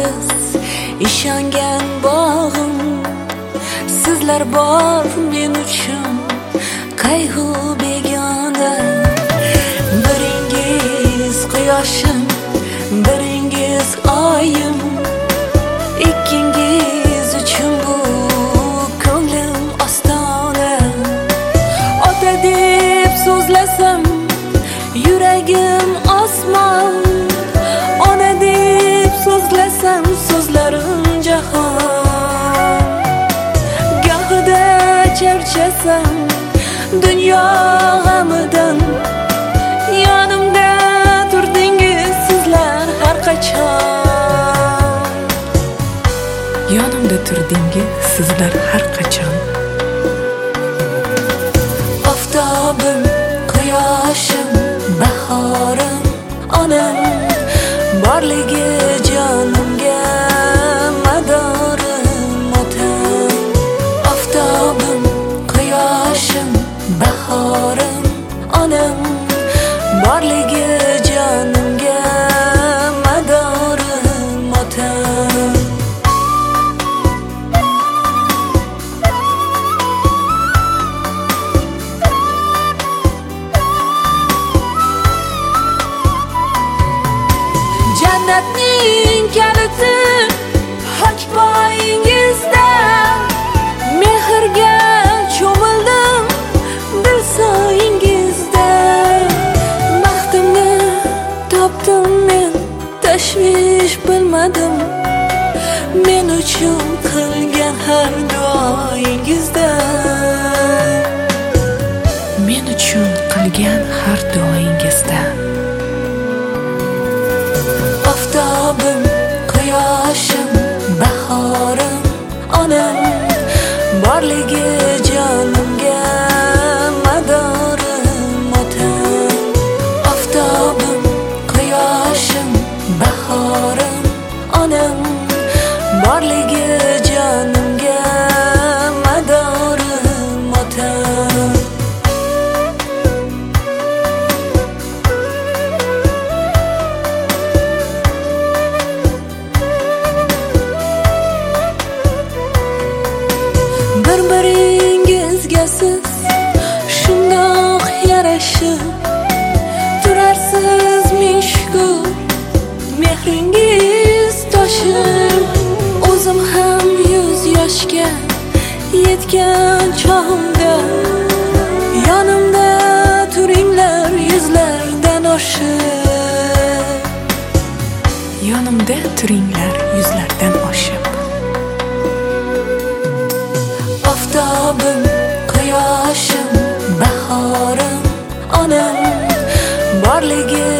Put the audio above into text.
siz ishongan bog'im, sizlar bor men uchun qayg'u begona. Biringiz quyoshim, biringiz oyim, ikkingiz uchun bu ko'nglim ostona. Ota deb so'zlasam yuragim osmon, ona deb so'zlasam so'zlarim jahon. Gohida charchasam dunyo g'amidan, yonimda turdingiz sizlar har qachon. Yonimda turdingiz sizlar har qachon. Oftobim, quyoshim, bahorim, onam borligi jonimga madorim otam. Oftobim, quyoshim, bahorim, onam borligi jonimga madorim otam. Jannatning kaliti haq poyingizda, mehrga cho'mildim dil soyingizda. Baxtimni topdim men, tashvish bilmadim, men uchun qilgan har duoyingizda. Men uchun qilgan har duoyingizda. Oftobim, quyoshim, bahorim, onam borligi jonimga madorim otam. Oftobim, quyoshim, bahorim, onam borligi jonimga madorim otam. Bir-biringizga siz shundoq yarashib turarsiz, ming shukur mehringiz toshib. O'zim ham 100 yoshga yetgan chog'imda yonimda turinglar yuzlardan oshib. Yonimda turinglar yuzlardan oshib. Oftobim, quyoshim, bahorim, onam borligi